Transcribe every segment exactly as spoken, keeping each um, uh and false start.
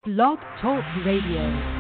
Blog Talk Radio.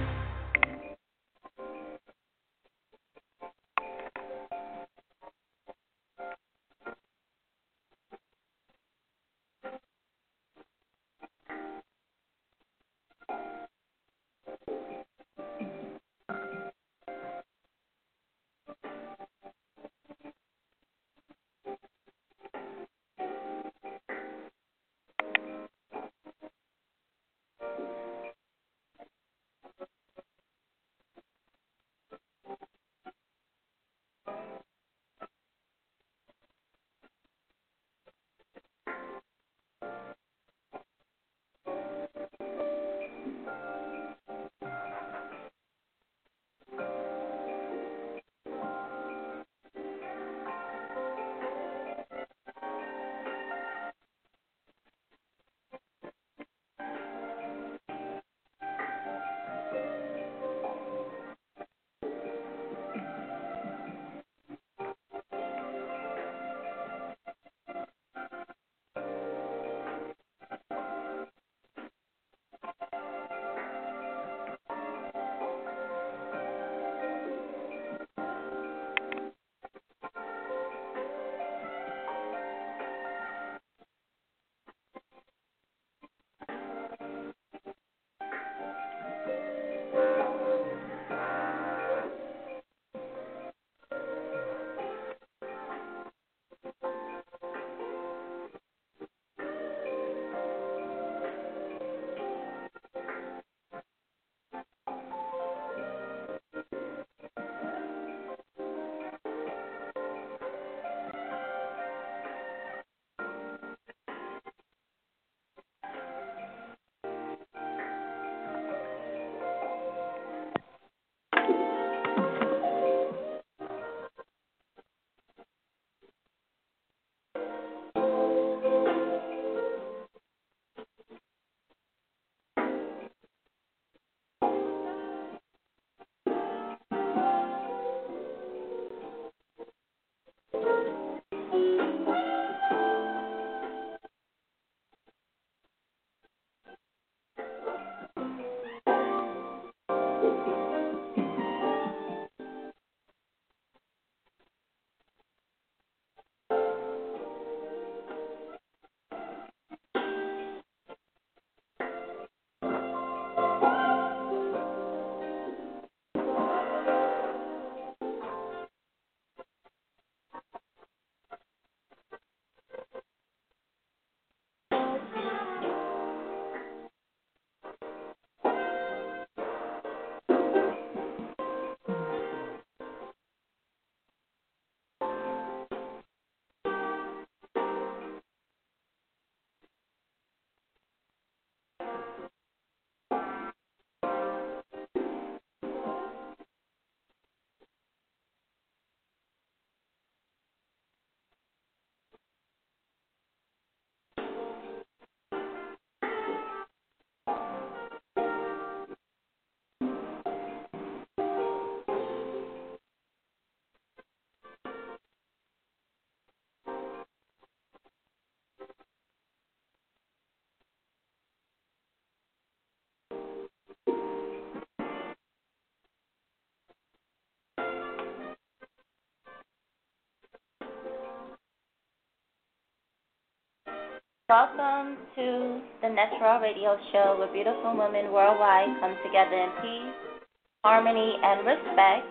Welcome to the Natural Radio Show, where beautiful women worldwide come together in peace, harmony, and respect.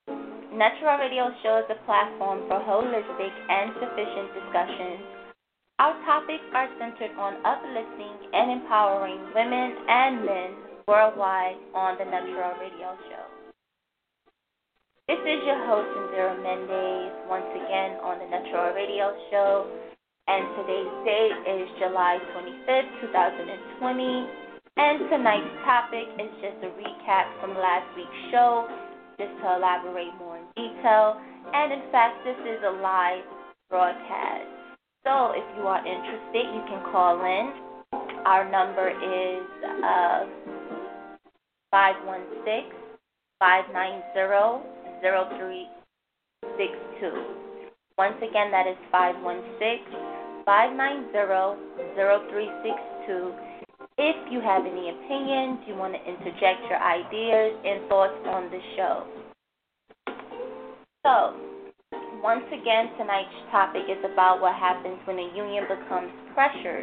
Natural Radio Show is a platform for holistic and sufficient discussions. Our topics are centered on uplifting and empowering women and men worldwide on the Natural Radio Show. This is your host, Indira Mendez, once again on the Natural Radio Show. And today's date is July twenty-fifth, twenty twenty. And tonight's topic is just a recap from last week's show, just to elaborate more in detail. And in fact, this is a live broadcast. So if you are interested, you can call in. Our number is uh, five one six, five nine zero, zero three six two. Once again, that is five one six, five nine zero, zero three six two. If you have any opinions, you want to interject your ideas and thoughts on the show. So, once again, tonight's topic is about what happens when a union becomes pressured.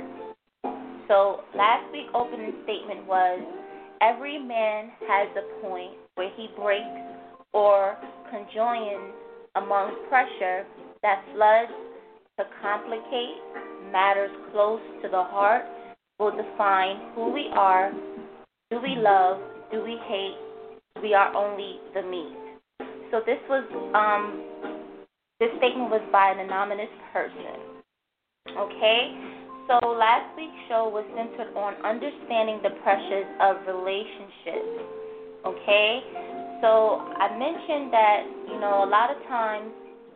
So, last week's opening statement was, every man has a point where he breaks or conjoins among pressure that floods to complicate matters close to the heart, will define who we are, do we love, do we hate, we are only the meat. So this was, um, this statement was by an anonymous person. Okay? So last week's show was centered on understanding the pressures of relationships. Okay? So I mentioned that, you know, a lot of times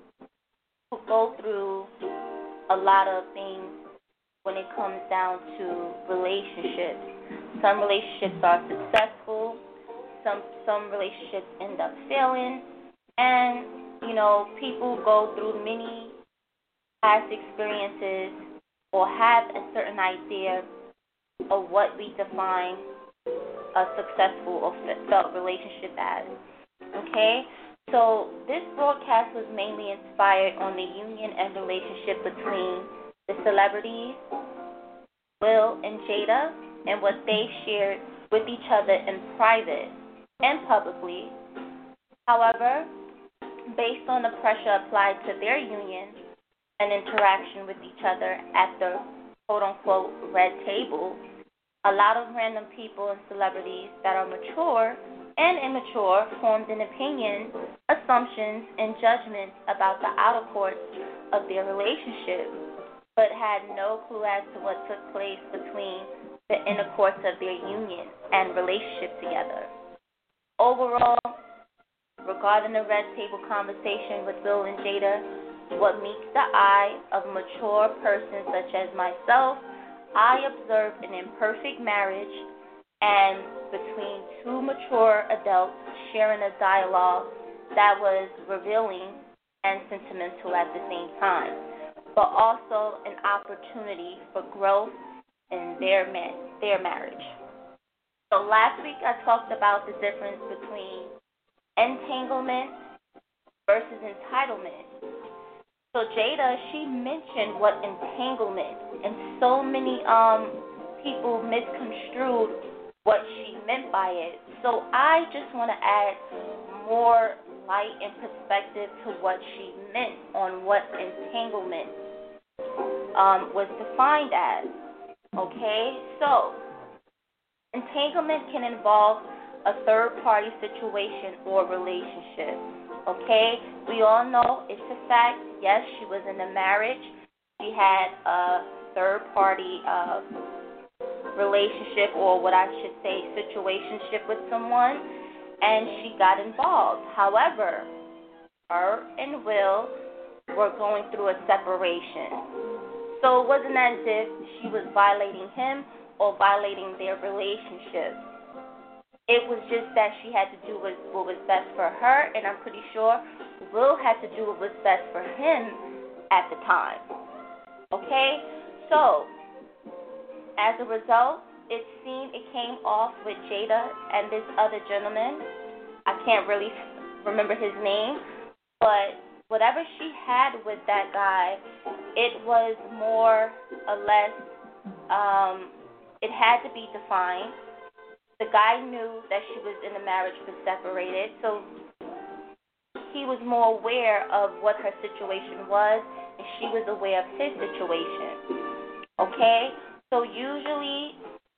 people go through a lot of things when it comes down to relationships. Some relationships are successful, some some relationships end up failing, and, you know, people go through many past experiences or have a certain idea of what we define a successful or felt relationship as. Okay? So this broadcast was mainly inspired on the union and relationship between the celebrities, Will and Jada, and what they shared with each other in private and publicly. However, based on the pressure applied to their union and interaction with each other at the quote-unquote red table, a lot of random people and celebrities that are mature and immature formed an opinion, assumptions, and judgments about the outer courts of their relationship, but had no clue as to what took place between the inner courts of their union and relationship together. Overall, regarding the red table conversation with Bill and Jada, what meets the eye of a mature person such as myself, I observed an imperfect marriage and between two mature adults sharing a dialogue that was revealing and sentimental at the same time, but also an opportunity for growth in their man, their marriage. So last week I talked about the difference between entanglement versus entitlement. So Jada, she mentioned what entanglement, and so many um people misconstrued what she meant by it. So I just want to add more light and perspective to what she meant on what entanglement um, was defined as. Okay, so entanglement can involve a third-party situation or relationship. Okay, we all know it's a fact. Yes, she was in a marriage. She had a third-party uh, relationship, or what I should say, situationship with someone, and she got involved. However, her and Will were going through a separation. So it wasn't as if she was violating him or violating their relationship. It was just that she had to do what, what was best for her, and I'm pretty sure Will had to do what was best for him at the time. Okay? So, as a result, it seemed it came off with Jada and this other gentleman. I can't really remember his name, but whatever she had with that guy, it was more or less, um, it had to be defined. The guy knew that she was in a marriage but separated, so he was more aware of what her situation was, and she was aware of his situation. Okay? So usually,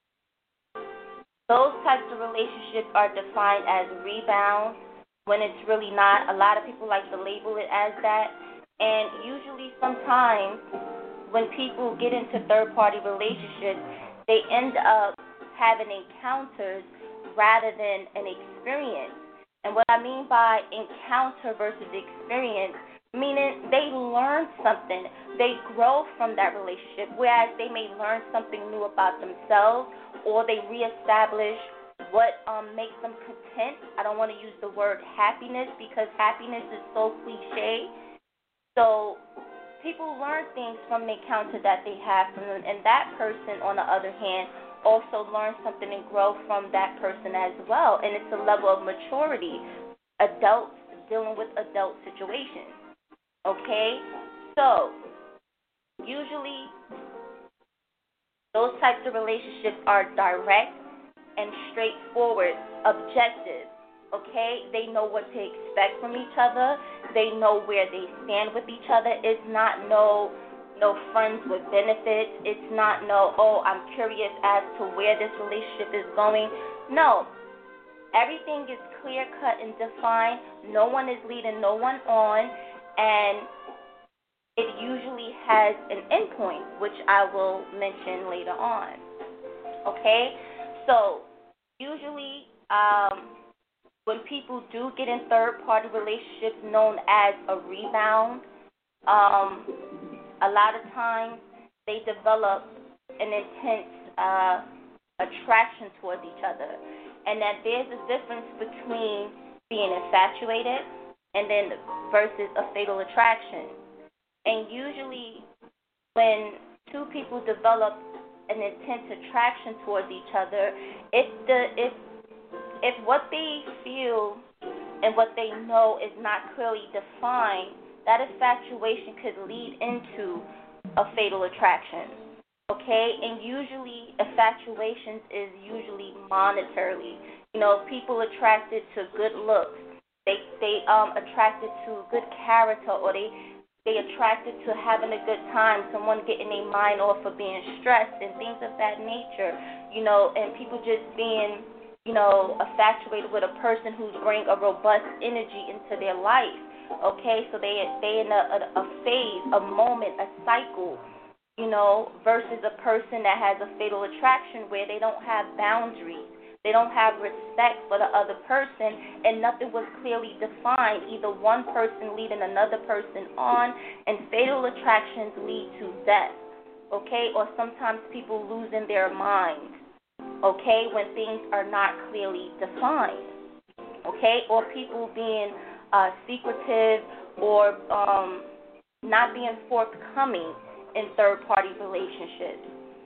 those types of relationships are defined as rebounds when it's really not. A lot of people like to label it as that. And usually sometimes when people get into third-party relationships, they end up having encounters rather than an experience. And what I mean by encounter versus experience, meaning they learn something, they grow from that relationship, whereas they may learn something new about themselves, or they reestablish what um, makes them content. I don't want to use the word happiness because happiness is so cliche. So people learn things from the encounter that they have from them, and that person, on the other hand, also learn something and grow from that person as well. And it's a level of maturity. Adults dealing with adult situations. Okay? So, usually, those types of relationships are direct and straightforward, objective. Okay? They know what to expect from each other. They know where they stand with each other. It's not no no friends with benefits. It's not no, oh, I'm curious as to where this relationship is going. No. Everything is clear cut and defined. No one is leading no one on, and it usually has an endpoint, which I will mention later on. Okay? So, usually, um, when people do get in third-party relationships known as a rebound, um, a lot of times they develop an intense uh, attraction towards each other, and that there's a difference between being infatuated and then versus a fatal attraction. And usually when two people develop an intense attraction towards each other, if the if if what they feel and what they know is not clearly defined, that infatuation could lead into a fatal attraction. Okay? And usually infatuations is usually monetarily. You know, people attracted to good looks. They they um attracted to good character, or they they attracted to having a good time, someone getting their mind off of being stressed and things of that nature. You know, and people just being, you know, infatuated with a person who's bring a robust energy into their life. Okay, so they they in a, a, a phase, a moment, a cycle, you know, versus a person that has a fatal attraction where they don't have boundaries, they don't have respect for the other person, and nothing was clearly defined. Either one person leading another person on, and fatal attractions lead to death. Okay, or sometimes people losing their minds. Okay, when things are not clearly defined. Okay, or people being Uh, secretive or um, not being forthcoming in third-party relationships.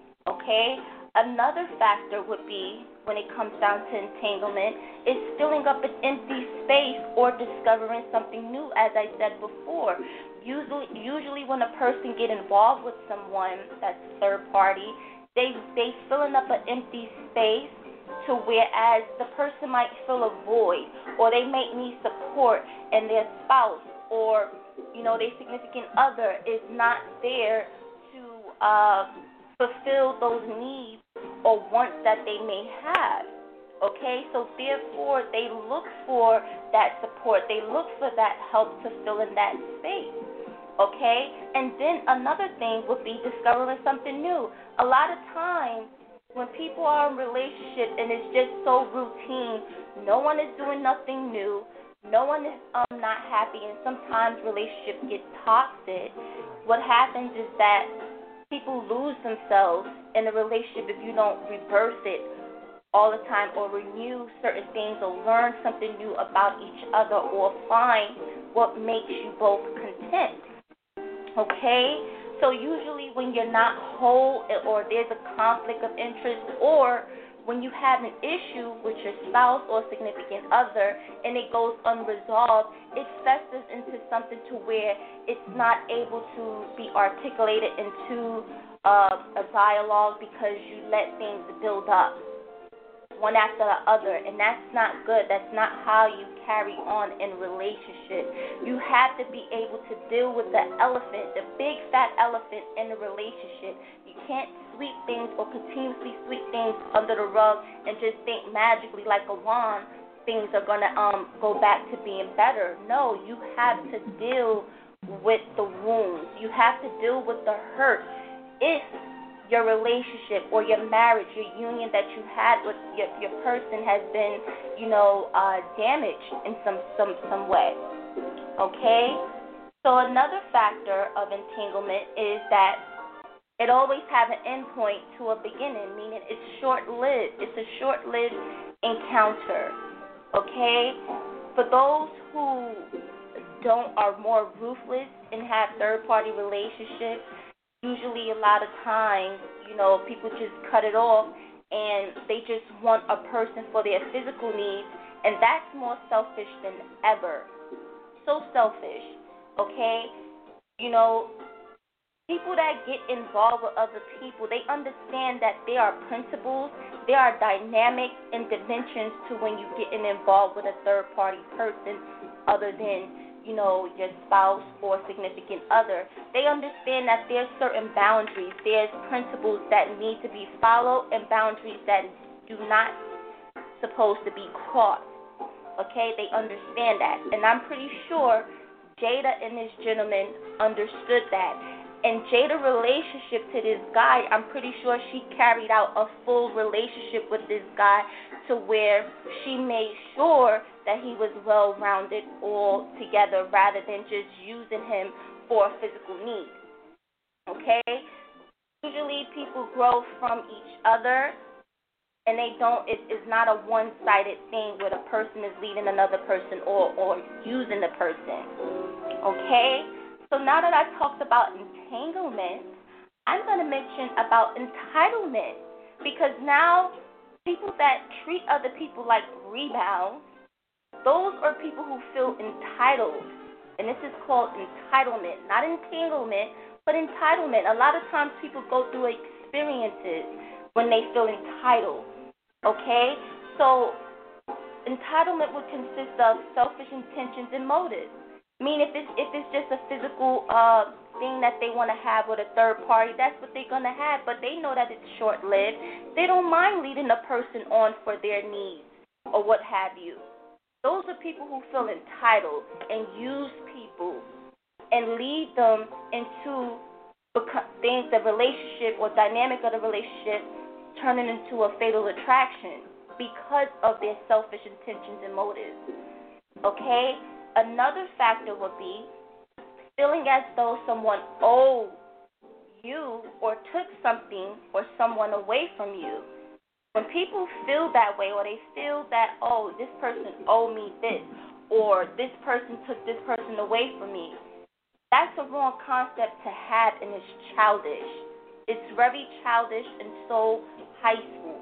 Okay? Another factor would be, when it comes down to entanglement, is filling up an empty space or discovering something new, as I said before. Usually, usually when a person get involved with someone that's third-party, they they filling up an empty space, to whereas the person might feel a void, or they might need support, and their spouse or, you know, their significant other is not there to uh, fulfill those needs or wants that they may have. Okay, so therefore they look for that support, they look for that help to fill in that space. Okay, and then another thing would be discovering something new. A lot of times, when people are in a relationship and it's just so routine, no one is doing nothing new, no one is um, not happy, and sometimes relationships get toxic, what happens is that people lose themselves in a relationship if you don't reverse it all the time, or renew certain things, or learn something new about each other, or find what makes you both content. Okay? So usually when you're not whole, or there's a conflict of interest, or when you have an issue with your spouse or significant other and it goes unresolved, it festers into something to where it's not able to be articulated into uh, a dialogue, because you let things build up one after the other, and that's not good. That's not how you carry on in relationship. You have to be able to deal with the elephant, the big fat elephant in the relationship. You can't sweep things or continuously sweep things under the rug and just think magically like a wand things are going to um go back to being better. No, you have to deal with the wounds. You have to deal with the hurt. If your relationship or your marriage, your union that you had with your, your person has been, you know, uh, damaged in some, some, some way. Okay? So another factor of entanglement is that it always has an endpoint to a beginning, meaning it's short-lived. It's a short-lived encounter. Okay? For those who don't are more ruthless and have third-party relationships, usually a lot of times, you know, people just cut it off and they just want a person for their physical needs, and that's more selfish than ever. So selfish, okay? You know, people that get involved with other people, they understand that there are principles, there are dynamics and dimensions to when you get involved with a third-party person other than, you know, your spouse or significant other. They understand that there's certain boundaries, there's principles that need to be followed and boundaries that do not supposed to be crossed. Okay, they understand that. And I'm pretty sure Jada and this gentleman understood that. And Jada's relationship to this guy, I'm pretty sure she carried out a full relationship with this guy to where she made sure that he was well-rounded all together rather than just using him for a physical need. Okay? Usually people grow from each other, and they don't, it, it's not a one-sided thing where the person is leading another person or, or using the person. Okay? So now that I talked about entanglement, I'm going to mention about entitlement, because now people that treat other people like rebounds, those are people who feel entitled, and this is called entitlement, not entanglement, but entitlement. A lot of times people go through experiences when they feel entitled, okay? So entitlement would consist of selfish intentions and motives. I mean, if it's if it's just a physical uh, thing that they want to have with a third party, that's what they're gonna have. But they know that it's short-lived. They don't mind leading a person on for their needs or what have you. Those are people who feel entitled and use people and lead them into things, the relationship or dynamic of the relationship turning into a fatal attraction because of their selfish intentions and motives. Okay? Another factor would be feeling as though someone owed you or took something or someone away from you. When people feel that way, or they feel that, oh, this person owed me this, or this person took this person away from me, that's a wrong concept to have, and it's childish. It's very childish and so high school.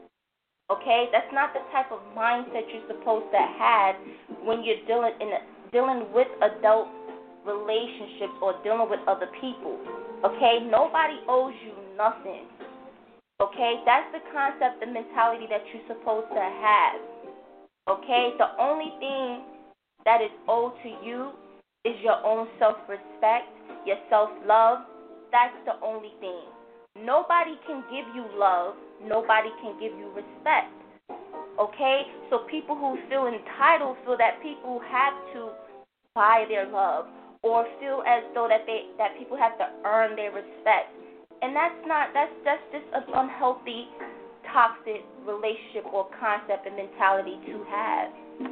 Okay, that's not the type of mindset you're supposed to have when you're dealing in a, dealing with adult relationships or dealing with other people. Okay, nobody owes you nothing. Okay, that's the concept, the mentality that you're supposed to have. Okay, the only thing that is owed to you is your own self-respect, your self-love. That's the only thing. Nobody can give you love. Nobody can give you respect. Okay? So people who feel entitled feel that people have to buy their love or feel as though that they that people have to earn their respect. And that's not that's that's just an unhealthy, toxic relationship or concept and mentality to have.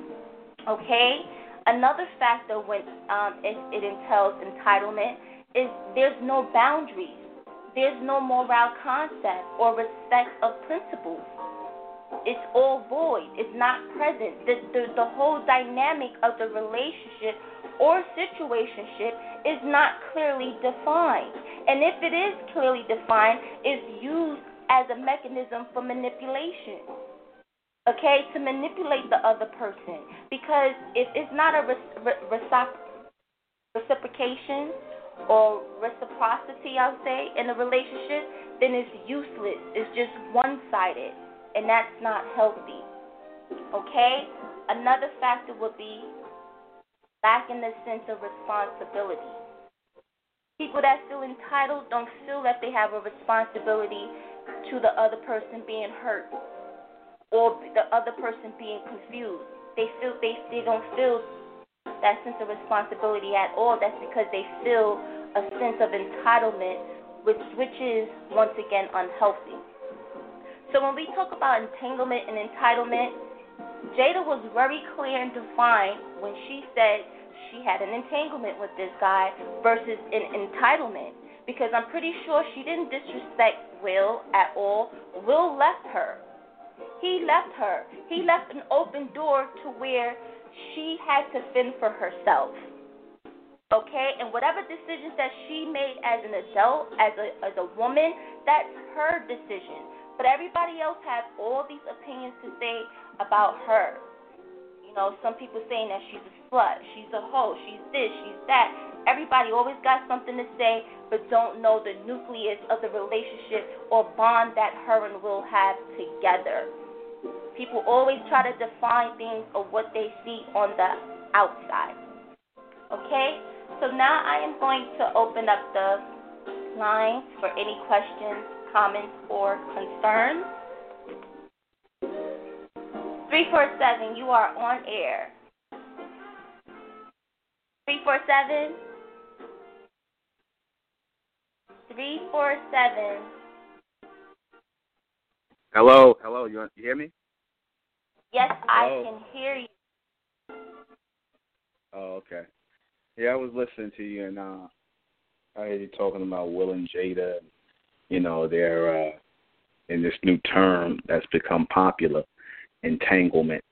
Okay? Another factor when um, it, it entails entitlement is there's no boundaries. There's no moral concept or respect of principles. It's all void. It's not present. The, the, the whole dynamic of the relationship or situationship is not clearly defined. And if it is clearly defined, it's used as a mechanism for manipulation. Okay, to manipulate the other person. Because if it's not a reciprocation or reciprocity, I'll say, in a relationship, then it's useless. It's just one-sided, and that's not healthy. Okay? Another factor would be lacking the sense of responsibility. People that feel entitled don't feel that they have a responsibility to the other person being hurt or the other person being confused. They feel they, they don't feel that sense of responsibility at all. That's because they feel a sense of entitlement, which, which is, once again, unhealthy. So when we talk about entanglement and entitlement, Jada was very clear and defined when she said she had an entanglement with this guy versus an entitlement, because I'm pretty sure she didn't disrespect Will at all. Will left her. He left her. He left an open door to where she had to fend for herself, okay? And whatever decisions that she made as an adult, as a as a woman, that's her decision. But everybody else has all these opinions to say about her. You know, some people saying that she's a slut, she's a hoe, she's this, she's that. Everybody always got something to say, but don't know the nucleus of the relationship or bond that her and Will have together. People always try to define things of what they see on the outside. Okay? So now I am going to open up the lines for any questions, comments, or concerns. three four seven, you are on air. three four seven? three four seven. Hello, hello, you, you hear me? Yes, hello? I can hear you. Oh, okay. Yeah, I was listening to you, and uh, I heard you talking about Will and Jada. You know, they're uh, in this new term that's become popular, entanglement.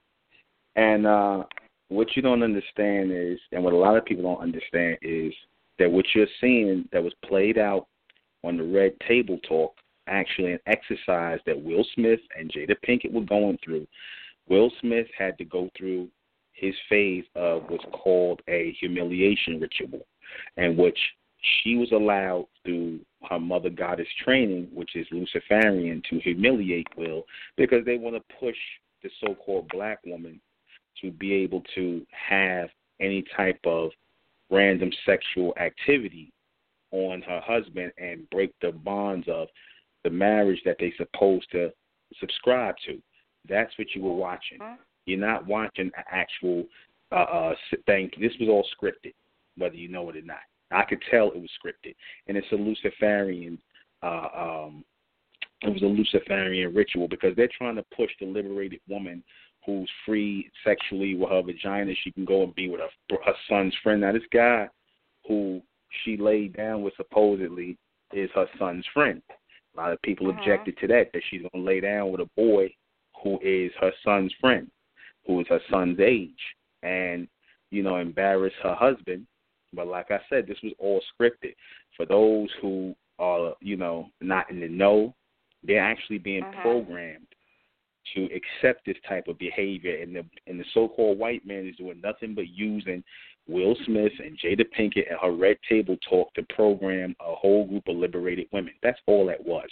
And uh, what you don't understand is, and what a lot of people don't understand is, that what you're seeing that was played out on the Red Table Talk, actually an exercise that Will Smith and Jada Pinkett were going through. Will Smith had to go through his phase of what's called a humiliation ritual, in which she was allowed through her mother goddess training, which is Luciferian, to humiliate Will because they want to push the so-called black woman to be able to have any type of random sexual activity on her husband and break the bonds of the marriage that they're supposed to subscribe to. That's what you were watching. You're not watching an actual uh, uh, thing. This was all scripted, whether you know it or not. I could tell it was scripted, and it's a Luciferian. Uh, um, it was a Luciferian ritual because they're trying to push the liberated woman who's free sexually with her vagina. She can go and be with her, her son's friend. Now, this guy who she laid down with supposedly is her son's friend. A lot of people uh-huh. objected to that, that she's going to lay down with a boy who is her son's friend, who is her son's age, and, you know, embarrass her husband. But like I said, this was all scripted. For those who are, you know, not in the know, they're actually being uh-huh. programmed to accept this type of behavior, and the and the so-called white man is doing nothing but using Will Smith and Jada Pinkett and her Red Table Talk to program a whole group of liberated women. That's all that was.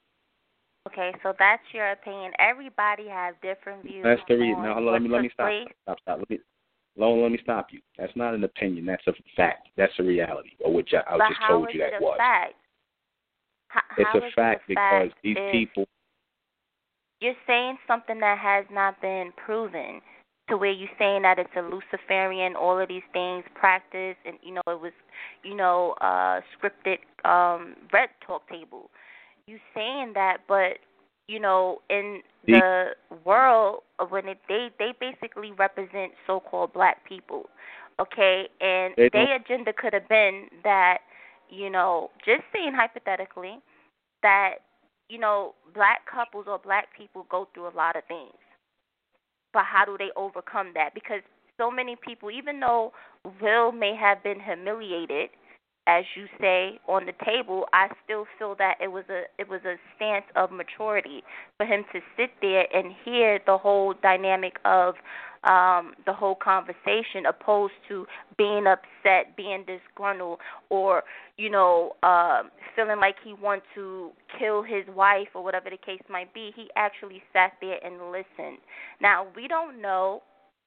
Okay, so that's your opinion. Everybody has different views. That's the reason. Now, let me let me stop. Place. Stop. Stop. Let me. Let, let me stop you. That's not an opinion. That's a fact. That's a reality, or which I, I but just told you that it a was. Fact? How, it's how a fact it a because fact these people. You're saying something that has not been proven, to where you're saying that it's a Luciferian, all of these things practiced, and you know it was, you know, uh, scripted um, Red Talk Table. You saying that, but you know, in the world, when it, they they basically represent so-called black people, okay, and their agenda could have been that, you know, just saying hypothetically, that, you know, black couples or black people go through a lot of things, but how do they overcome that? Because so many people, even though Will may have been humiliated, as you say, on the table, I still feel that it was a it was a stance of maturity for him to sit there and hear the whole dynamic of um, the whole conversation, opposed to being upset, being disgruntled, or, you know, uh, feeling like he wants to kill his wife or whatever the case might be. He actually sat there and listened. Now, we don't know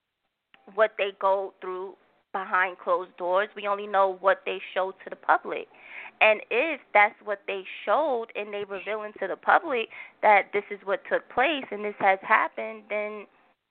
what they go through behind closed doors. We only know what they show to the public. And if that's what they showed and they revealing to the public that this is what took place and this has happened, then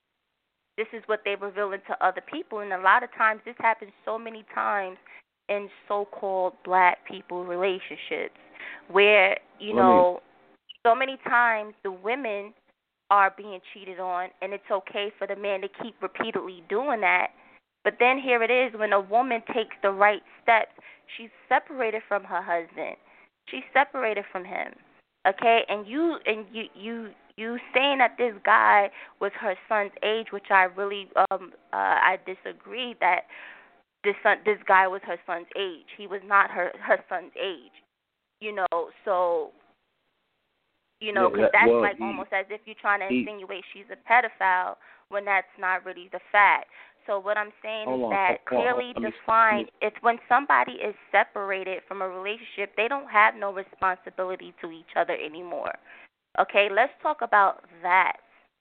this is what they revealing to other people. And a lot of times this happens so many times in so-called black people relationships where, you know, so many times the women are being cheated on, and it's okay for the man to keep repeatedly doing that. But then here it is, when a woman takes the right steps, she's separated from her husband. She's separated from him. Okay? And you and you you you saying that this guy was her son's age, which I really um uh, I disagree that this son this guy was her son's age. He was not her her son's age. You know, so You know, because yeah, that's well, like he, almost as if you're trying to he, insinuate she's a pedophile when that's not really the fact. So what I'm saying hold is on, that hold on, clearly let me, defined, it's when somebody is separated from a relationship, they don't have no responsibility to each other anymore. Okay, let's talk about that.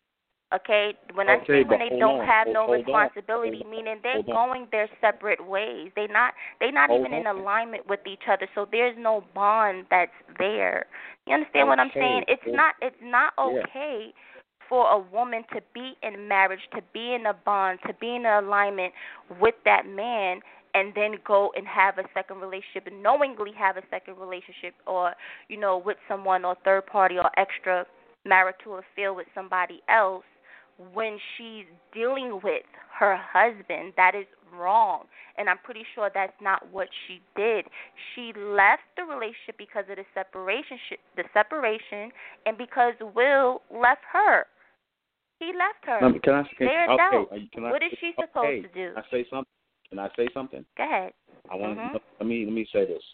Okay, when I okay, say when but they hold don't on, have hold, no hold on, responsibility, hold, meaning they're hold on, going their separate ways. They not they not hold even on. in alignment with each other. So there's no bond that's there. You understand what I'm saying? Okay, It's well, not it's not yeah. okay for a woman to be in marriage, to be in a bond, to be in alignment with that man, and then go and have a second relationship, and knowingly have a second relationship, or you know, with someone or third party or extra marital affair with somebody else when she's dealing with her husband. That is wrong, and I'm pretty sure that's not what she did. She left the relationship because of the separation, the separation, and because Will left her. He left her. Um, can I, can, They're okay, adults. can I, What is she supposed okay, to do? Can I say something? Can I say something? Go ahead. I want mm-hmm. let me let me say this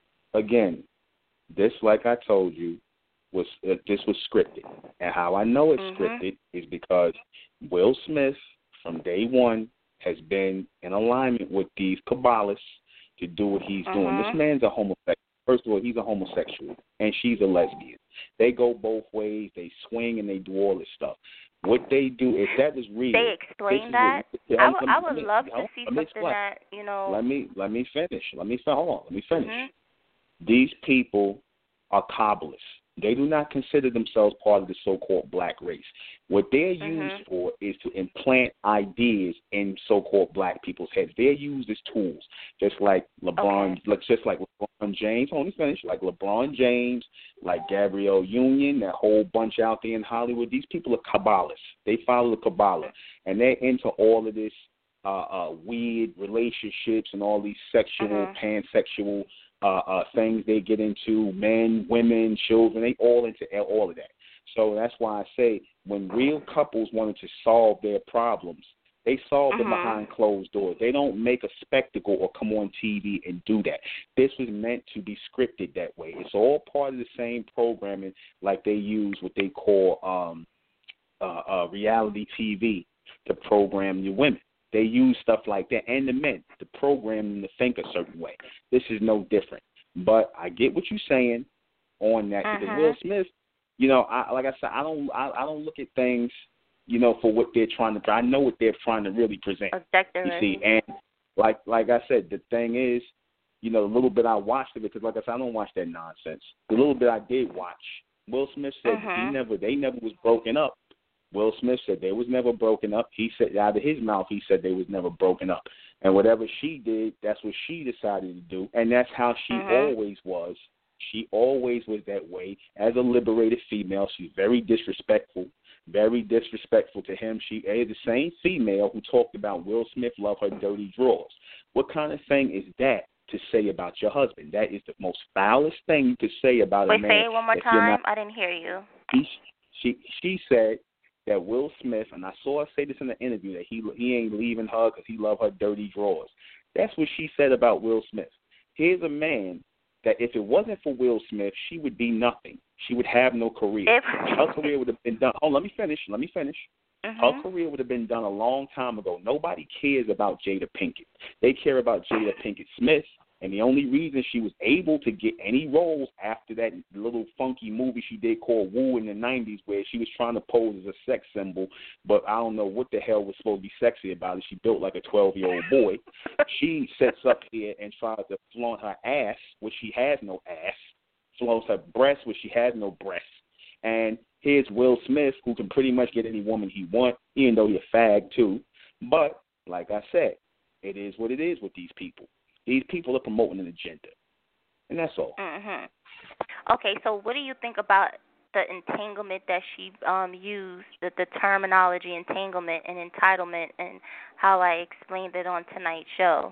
again. This, like I told you, was uh, this was scripted, and how I know it's mm-hmm. scripted is because Will Smith from day one has been in alignment with these Kabbalists to do what he's mm-hmm. doing. This man's a homosexual. First of all, he's a homosexual, and she's a lesbian. They go both ways. They swing and they do all this stuff. What they do, if that was real, they explain that. What, I would, I would me, love me, to see me, something that you know. Let me let me finish. Let me hold on. Let me finish. Mm-hmm. These people are Kabbalists. They do not consider themselves part of the so-called black race. What they're mm-hmm. used for is to implant ideas in so-called black people's heads. They're used as tools, just like LeBron, okay. like, just like LeBron James. Only finish like LeBron James, like Gabrielle Union, that whole bunch out there in Hollywood. These people are Kabbalists. They follow the Kabbalah, and they're into all of this uh, uh, weird relationships and all these sexual, mm-hmm. pansexual. Uh, uh, things they get into, men, women, children, they all into all of that. So that's why I say when real couples wanted to solve their problems, they solve mm-hmm. them behind closed doors. They don't make a spectacle or come on T V and do that. This was meant to be scripted that way. It's all part of the same programming, like they use what they call um, uh, uh, reality T V to program your women. They use stuff like that, and the men, to program them to think a certain way. This is no different. But I get what you're saying on that, mm-hmm. because Will Smith, you know, I, like I said, I don't, I, I don't look at things, you know, for what they're trying to. I know what they're trying to really present. Objectively. You see, and like, like I said, the thing is, you know, the little bit I watched of it, because like I said, I don't watch that nonsense. The little bit I did watch, Will Smith said mm-hmm. he never, they never was broken up. Will Smith said they was never broken up. He said out of his mouth, he said they was never broken up. And whatever she did, that's what she decided to do. And that's how she mm-hmm. always was. She always was that way. As a liberated female, she's very disrespectful, very disrespectful to him. She is the same female who talked about Will Smith love her dirty drawers. What kind of thing is that to say about your husband? That is the most foulest thing you could say about Wait, a man. say it one more if you're time. not, I didn't hear you. She, she, she said that Will Smith, and I saw her say this in the interview, that he he ain't leaving her because he love her dirty drawers. That's what she said about Will Smith. Here's a man that if it wasn't for Will Smith, she would be nothing. She would have no career. If... Her career would have been done. Oh, let me finish. Let me finish. Mm-hmm. Her career would have been done a long time ago. Nobody cares about Jada Pinkett. They care about Jada Pinkett Smith. And the only reason she was able to get any roles after that little funky movie she did called Woo in the nineties, where she was trying to pose as a sex symbol, but I don't know what the hell was supposed to be sexy about it. She built like a twelve-year-old boy. She sits up here and tries to flaunt her ass, which she has no ass, flaunts her breasts, which she has no breasts. And here's Will Smith, who can pretty much get any woman he wants, even though he's a fag too. But, like I said, it is what it is with these people. These people are promoting an agenda, and that's all. Mm-hmm. Okay, so what do you think about the entanglement that she um, used, the, the terminology entanglement and entitlement, and how I explained it on tonight's show?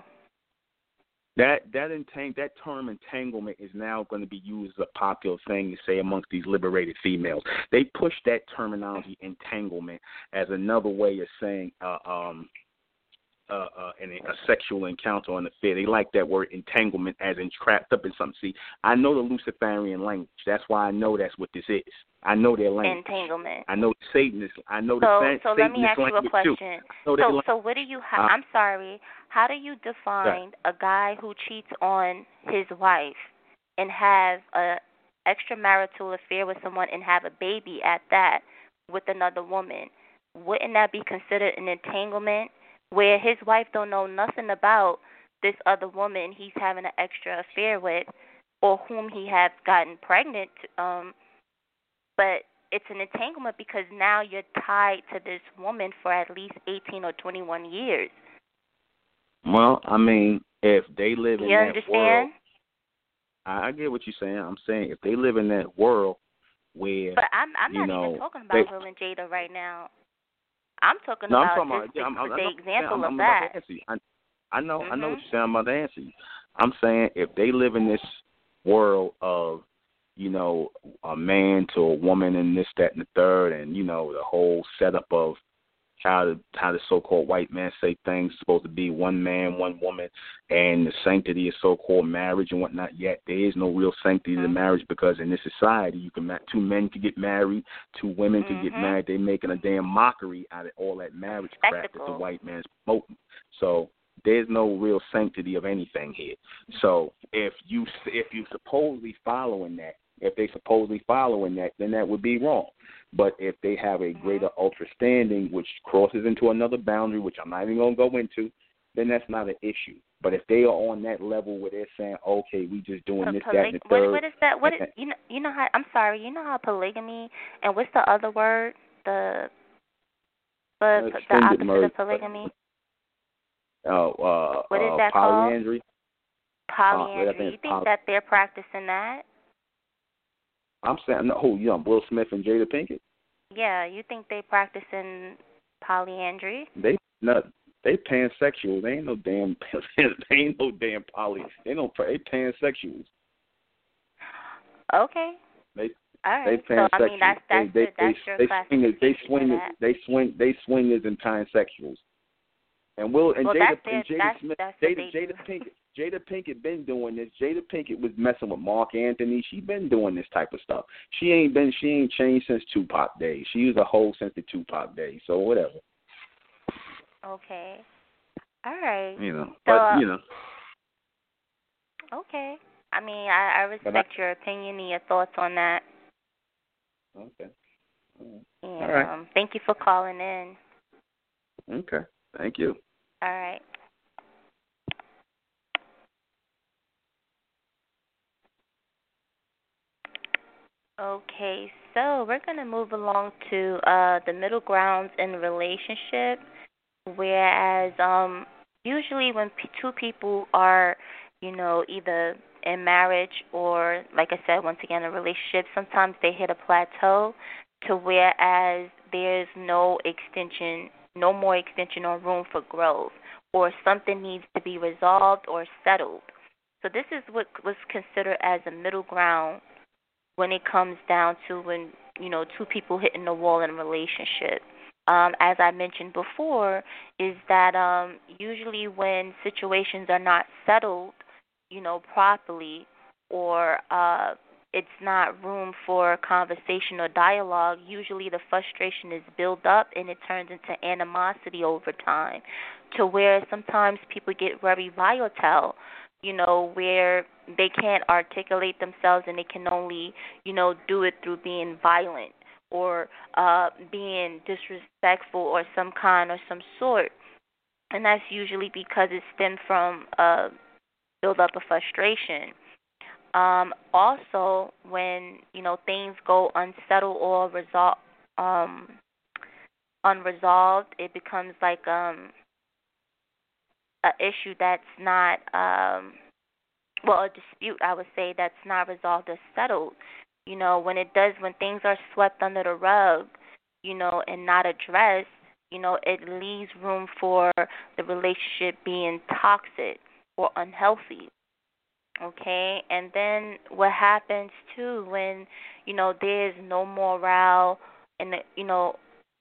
That that entang- that term entanglement is now going to be used as a popular thing to say amongst these liberated females. They push that terminology entanglement as another way of saying uh, um, uh, uh, an, a sexual encounter or an affair. They like that word entanglement, as in trapped up in something. See, I know the Luciferian language. That's why I know that's what this is. I know their language. Entanglement. I know Satanist. I know so, the So Satanist let me ask you a question. So, so, so what do you? Ha- uh, I'm sorry. How do you define yeah. a guy who cheats on his wife and have a extramarital affair with someone and have a baby at that with another woman? Wouldn't that be considered an entanglement where his wife don't know nothing about this other woman he's having an extra affair with or whom he has gotten pregnant, um, but it's an entanglement because now you're tied to this woman for at least eighteen or twenty-one years. Well, I mean, if they live in you that understand? world, I, I get what you're saying. I'm saying if they live in that world where, but I'm I'm you not know, even talking they, about Will and Jada right now. I'm talking no, about I'm talking just about, yeah, I'm, the, I the know, example I'm, of I'm that. about to answer you. I, I know, mm-hmm. I know what you're saying. I'm about to answer you. I'm saying if they live in this world of, you know, a man to a woman and this, that, and the third, and you know the whole setup of how the how the so-called white man say things supposed to be one man, one woman, and the sanctity of so-called marriage and whatnot. Yet there is no real sanctity mm-hmm. to marriage because in this society, you can two men can get married, two women can mm-hmm. get married. They're making a damn mockery out of all that marriage crap that the white man's promoting. So there's no real sanctity of anything here. So if you if you supposedly following that, if they supposedly following that, then that would be wrong. But if they have a greater understanding, which crosses into another boundary, which I'm not even going to go into, then that's not an issue. But if they are on that level where they're saying, okay, we just doing this, Poly- that, and the third. What, what is that? What is, and, you know? You know how? I'm sorry. You know how polygamy and what's the other word? The the, the opposite merge, of polygamy. Oh, uh, what is uh, that polyandry. called? Polyandry. Uh, you think poly- that they're practicing that? I'm saying, no, who? You know, Will Smith and Jada Pinkett. Yeah, you think they practicing polyandry? They not. They pansexuals. They ain't no damn. They ain't no damn poly. They no. They pansexuals. Okay. They. All right. They pansexuals. So I mean, that's that's they, your, they, that's your they, classification. they swing. For that. They swing. They swingers and pansexuals. And Will and well, Jada that's and their, Jada that's, Smith. that's Jada what they Jada do. Pinkett. Jada Pinkett been doing this. Jada Pinkett was messing with Mark Anthony. She been doing this type of stuff. She ain't been. She ain't changed since Tupac days. She was a hoe since the Tupac days. So whatever. Okay. All right. You know, so, but uh, you know. Okay. I mean, I, I respect I, your opinion and your thoughts on that. Okay. All right. And, All right. Um, thank you for calling in. Okay. Thank you. All right. Okay, so we're going to move along to uh, the middle grounds in a relationship, whereas um, usually when p- two people are, you know, either in marriage or, like I said, once again, a relationship, sometimes they hit a plateau to whereas there's no extension, no more extension or room for growth, or something needs to be resolved or settled. So this is what was considered as a middle ground when it comes down to when, you know, two people hitting the wall in a relationship. Um, as I mentioned before, is that um, usually when situations are not settled, you know, properly, or uh, it's not room for conversation or dialogue, usually the frustration is built up and it turns into animosity over time, to where sometimes people get very volatile, you know, where they can't articulate themselves and they can only, you know, do it through being violent or uh, being disrespectful or some kind or some sort. And that's usually because it stemmed from a build-up of frustration. Um, also, when, you know, things go unsettled or resol- um, unresolved, it becomes like um, an issue that's not, um, well, a dispute, I would say, that's not resolved or settled. You know, when it does, when things are swept under the rug, you know, and not addressed, you know, it leaves room for the relationship being toxic or unhealthy. Okay, and then what happens too when, you know, there's no morale and, you know,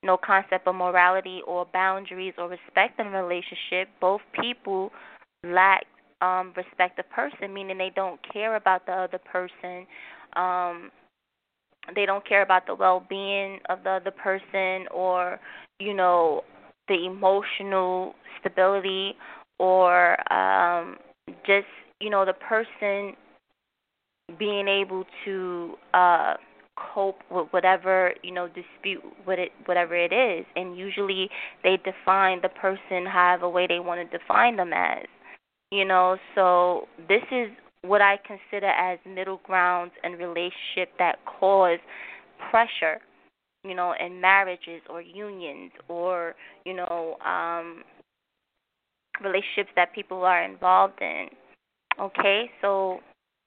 no concept of morality or boundaries or respect in a relationship, both people lack um, respect of person, meaning they don't care about the other person. Um, they don't care about the well-being of the other person, or, you know, the emotional stability, or um, just, you know, the person being able to uh, cope with whatever, you know, dispute with it, whatever it is. And usually they define the person however way they want to define them as. You know, so this is what I consider as middle grounds in relationship that cause pressure, you know, in marriages or unions, or, you know, um, relationships that people are involved in. Okay, so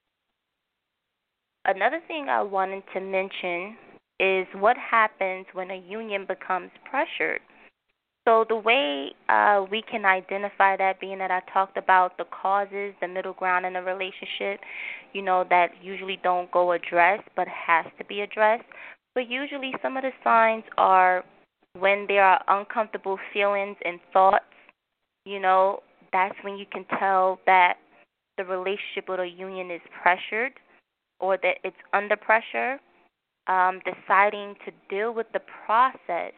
another thing I wanted to mention is what happens when a union becomes pressured. So the way uh, we can identify that, being that I talked about the causes, the middle ground in a relationship, you know, that usually don't go addressed but has to be addressed. But usually some of the signs are when there are uncomfortable feelings and thoughts, you know, that's when you can tell that the relationship or the union is pressured, or that it's under pressure. Um, deciding to deal with the process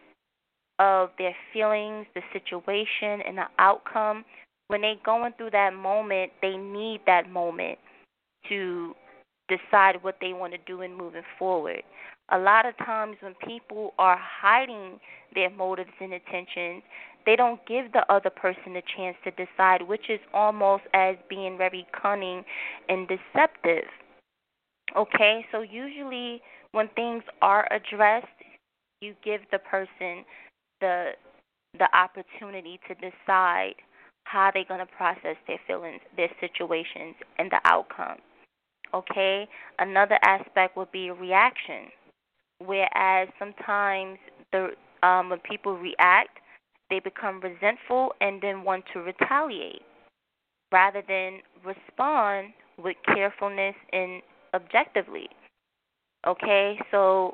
of their feelings, the situation, and the outcome. When they're going through that moment, they need that moment to decide what they want to do in moving forward. A lot of times when people are hiding their motives and intentions, they don't give the other person a chance to decide, which is almost as being very cunning and deceptive. Okay, so usually when things are addressed, you give the person the the opportunity to decide how they're going to process their feelings, their situations, and the outcome. Okay? Another aspect would be reaction, whereas sometimes the um, when people react, they become resentful and then want to retaliate rather than respond with carefulness and objectively. Okay? So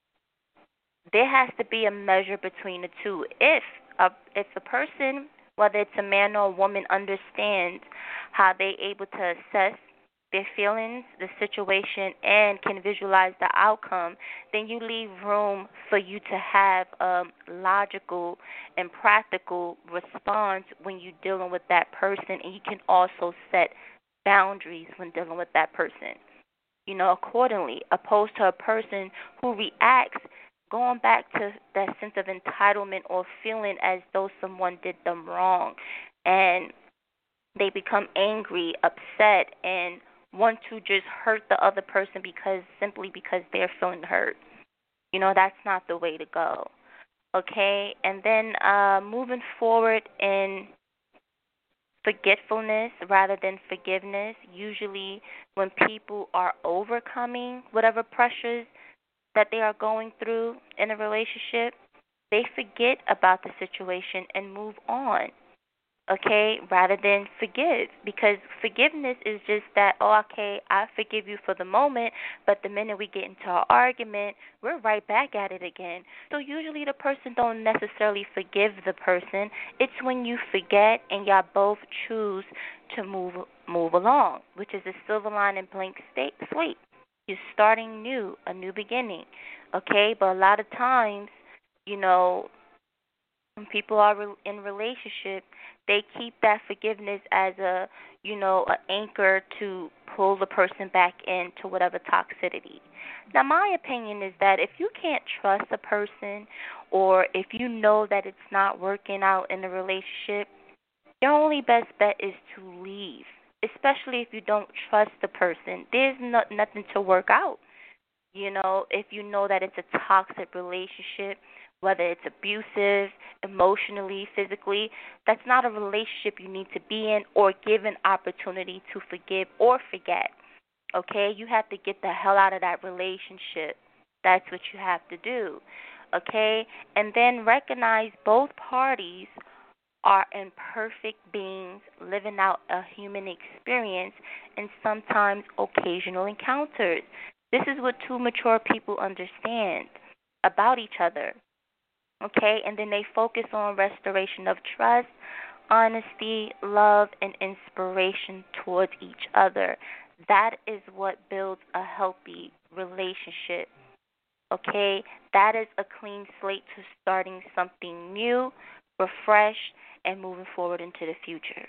there has to be a measure between the two. If a if a person, whether it's a man or a woman, understands how they're able to assess their feelings, the situation, and can visualize the outcome, then you leave room for you to have a logical and practical response when you're dealing with that person, and you can also set boundaries when dealing with that person, you know, accordingly, opposed to a person who reacts going back to that sense of entitlement or feeling as though someone did them wrong, and they become angry, upset, and want to just hurt the other person because simply because they're feeling hurt. You know, that's not the way to go. Okay? And then uh, moving forward in forgetfulness rather than forgiveness, usually when people are overcoming whatever pressures that they are going through in a relationship, they forget about the situation and move on, okay, rather than forgive. Because forgiveness is just that, oh, okay, I forgive you for the moment, but the minute we get into an argument, we're right back at it again. So usually the person don't necessarily forgive the person. It's when you forget and y'all both choose to move move along, which is a silver line and blank state, slate. You're starting new, a new beginning, okay? But a lot of times, you know, when people are re- in relationship, they keep that forgiveness as a, you know, an anchor to pull the person back into whatever toxicity. Now, my opinion is that if you can't trust a person, or if you know that it's not working out in the relationship, your only best bet is to leave, especially if you don't trust the person. There's no, nothing to work out. You know, if you know that it's a toxic relationship, whether it's abusive, emotionally, physically, that's not a relationship you need to be in or give an opportunity to forgive or forget. Okay? You have to get the hell out of that relationship. That's what you have to do. Okay? And then recognize both parties are imperfect beings living out a human experience and sometimes occasional encounters. This is what two mature people understand about each other. Okay, and then they focus on restoration of trust, honesty, love, and inspiration towards each other. That is what builds a healthy relationship. Okay, that is a clean slate to starting something new, refreshed, and moving forward into the future.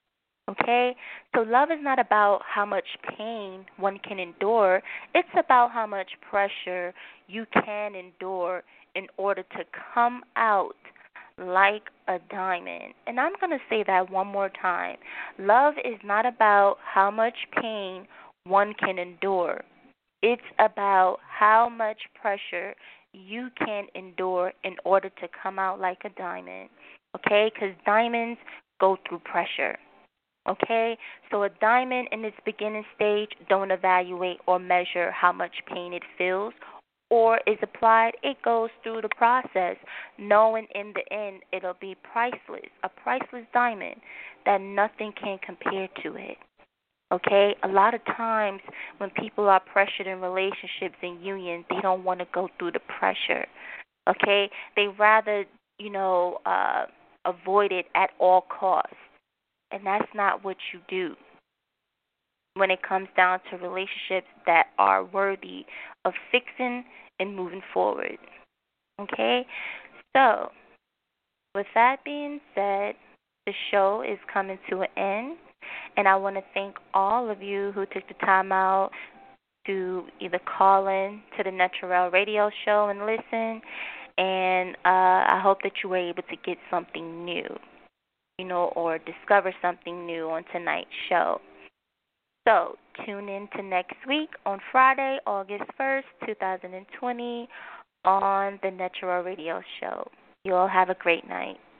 Okay, so love is not about how much pain one can endure, it's about how much pressure you can endure in order to come out like a diamond. And I'm going to say that one more time. Love is not about how much pain one can endure, it's about how much pressure you can endure in order to come out like a diamond. Okay, because diamonds go through pressure. Okay, so a diamond in its beginning stage don't evaluate or measure how much pain it feels or is applied. It goes through the process, knowing in the end it'll be priceless, a priceless diamond that nothing can compare to it. Okay, a lot of times when people are pressured in relationships and unions, they don't want to go through the pressure. Okay, they rather, you know, uh, avoid it at all costs. And that's not what you do when it comes down to relationships that are worthy of fixing and moving forward. Okay? So, with that being said, the show is coming to an end. And I want to thank all of you who took the time out to either call in to the Natural Radio Show and listen. And uh, I hope that you were able to get something new, you know, or discover something new on tonight's show. So tune in to next week on Friday, August first, twenty twenty, on the Natural Radio Show. You all have a great night.